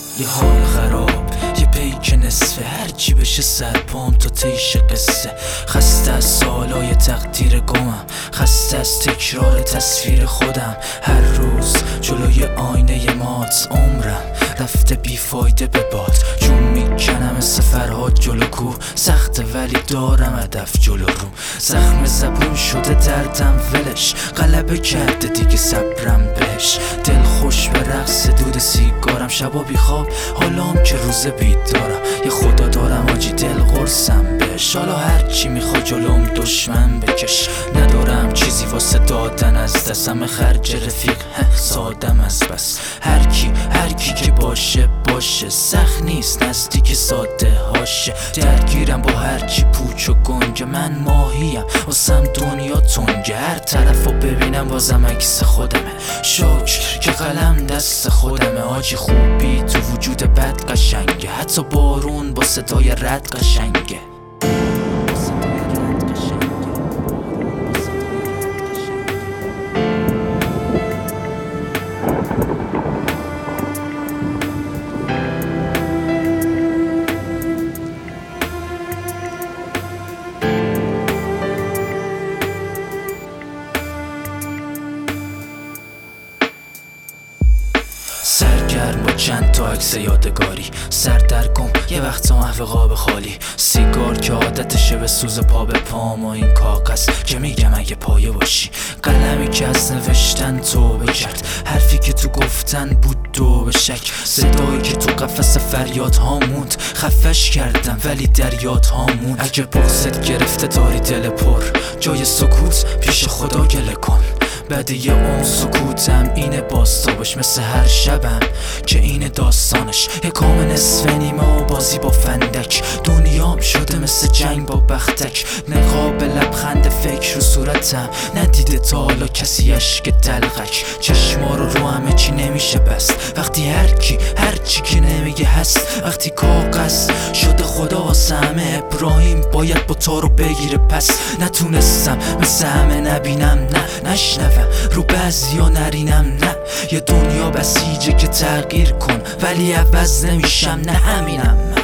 یه حال خراب، یه پیک نصفه، هرچی بشه سرپام تا تیش قصه. خسته از سالای تقدیر گمم، خسته از تکرار تصویر خودم. هر روز جلوی آینه مات عمرم رفته بیفایده به باد. جون میکنم مثل فرهاد جلو کوه، سخته ولی دارم هدف جلو رو. زخم زبون شده دردم ولش، غلبه کرده دیگه صبرم بهش. دل خوش به رقص دود سیگارم، شبا بی خواب حالام که روز بیدارم. یه خدا دارم آجی دل قرصم بهش، حالا هرچی میخوای جلوم دشمن بکش. ندارم چیزی واسه دادن از دستم، خرج رفیق سادم از بس. هر کی که باشه سخت نیست نزدیک ساده هاشه. درگیرم با هرچی پوچ و گنگه، من ماهیم واسم دنیا تنگه. هر طرفو ببینم بازم عکس خودمه، شکر که قلم دست خودمه. آجی خوبی تو وجود بد قشنگه، حتی بارون با صدای رد قشنگه. سرگرم با چند تا عکس یادگاری، سردرگم یه وقتا محو قاب خالی. سیگار که عادتشه به سوز پا به پام، و این کاغذ که میگم اگه پایه باشی. قلمی که از نوشتن توبه کرد، حرفی که تو گفتن بود دو به شک. صدایی که تو قفس فریاد ها موند، خفش کردم ولی در یاد ها موند. اگه بغضت گرفته داری دل پر، جای سکوت پیش خدا گله کن. بعد اون سکوتم اینه باستابش، مثل هر شبم که اینه داستانش. یه کام نصف نیمه و بازی با فندک، دنیام شده مثل جنگ با بختک. نقاب لبخند فکر رو صورتم، ندیده تا حالا کسی عشق دلغک. چشما رو همه چی نمیشه بست، وقتی هرچی که نمیگه هست. وقتی کاغذ شده خدا واسه همه، ابراهیم باید با تارو بگیره پس. نتونستم مثل همه نبینم، نه نشنوم رو بعضیا نرینم، نه. یه دنیا بسیجه که تغییر کن ولی عوض نمیشم، نه همینم من.